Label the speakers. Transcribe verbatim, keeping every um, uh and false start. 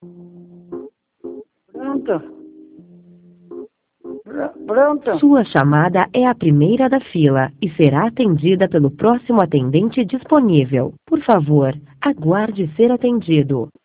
Speaker 1: Pronto. Pr- Pronto.
Speaker 2: Sua chamada é a primeira da fila e será atendida pelo próximo atendente disponível. Por favor, aguarde ser atendido.